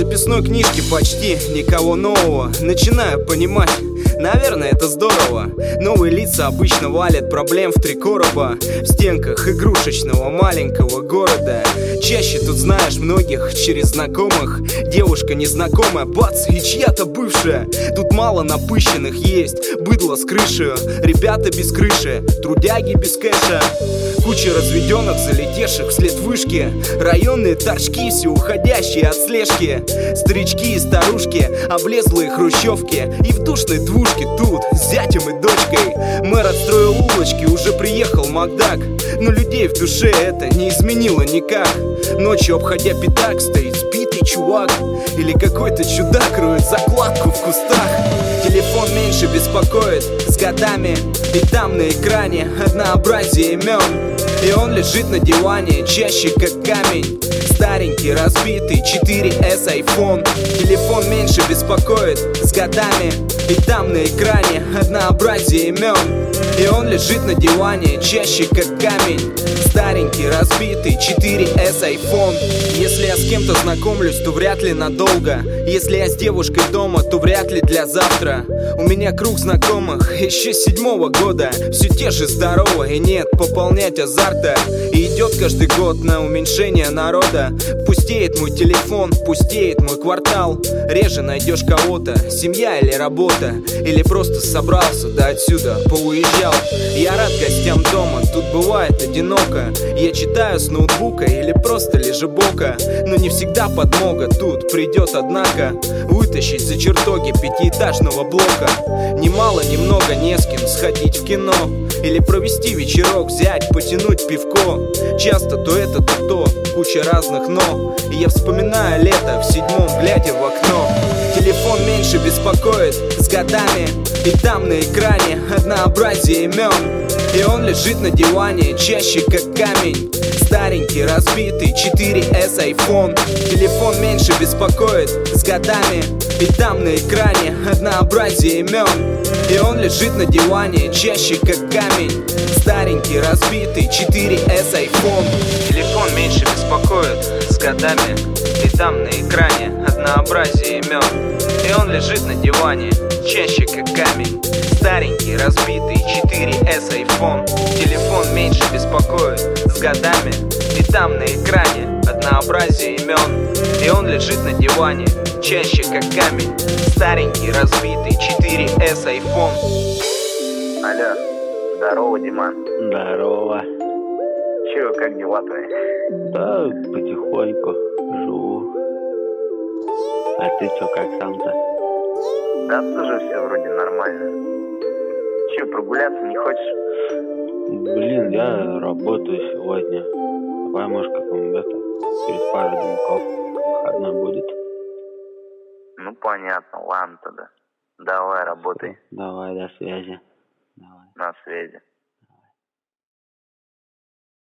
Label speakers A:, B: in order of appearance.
A: записной книжке почти никого нового. Начинаю понимать, наверное, это здорово. Новые лица обычно валят проблем в 3 короба в стенках игрушечного маленького города. Чаще тут знаешь многих через знакомых. Девушка незнакомая, бац, и чья-то бывшая. Тут мало напыщенных есть, быдло с крыши, ребята без крыши, трудяги без кэша. Куча разведенных, залетевших вслед вышки, районные торчки, все уходящие от слежки. Старички и старушки, облезлые хрущевки, и в душной двушке тут с зятем и дочкой. Мэр отстроил улочки, уже приехал Макдак, но людей в душе это не изменило никак. Ночью, обходя пятак, стоит сбитый чувак, или какой-то чудак роет закладку в кустах. Телефон меньше беспокоит с годами, и там на экране однообразие имен. И он лежит на диване, чаще как камень, старенький, разбитый 4S iPhone. Телефон меньше беспокоит с годами, и там на экране однообразие имен. И он лежит на диване, чаще как камень, старенький, разбитый 4S iPhone. Если я с кем-то знакомлюсь, то вряд ли надолго. Если я с девушкой дома, то вряд ли для завтра. У меня круг знакомых еще с 7-го года, все те же здоровые, нет пополнять азарта. И идет каждый год на уменьшение народа. Пустеет мой телефон, пустеет мой квартал. Реже найдешь кого-то, семья или работа, или просто собрался, да отсюда поуезжал. Я рад гостям дома, тут бывает одиноко. Я читаю с ноутбука или просто лежебока, но не всегда подмога тут придет, однако вытащить за чертоги 5-этажного блока. Ни мало, ни много, не с кем сходить в кино, или провести вечерок, взять, потянуть пивко. Часто то это, то, куча разных но. И я вспоминаю лето в 7-м, глядя в окно. Телефон меньше беспокоит с годами, и там на экране однообразие имен. И он лежит на диване, чаще как камень, старенький, разбитый 4S iPhone. Телефон меньше беспокоит с годами, и там на экране однообразие имен. И он лежит на диване, чаще как камень, старенький, разбитый 4S iPhone. Телефон меньше беспокоит с годами, и там на экране однообразие имен. И он лежит на диване, чаще как камень, старенький, разбитый 4S iPhone. Телефон меньше беспокоит с годами, и там на экране однообразие имен. И он лежит на диване, чаще как камень, старенький, разбитый 4S iPhone.
B: Алло, здорово, Диман.
C: Здорово.
B: Че, как дела твои?
C: Да, потихоньку живу. А ты чё, как сам-то?
B: Да тоже все вроде нормально. Че, прогуляться не хочешь?
C: Блин, я работаю сегодня. Давай, может, как-нибудь через пару деньков выходной будет.
B: Ну, понятно, ладно тогда. Давай, работай.
C: Давай, до связи. Давай.
B: На связи.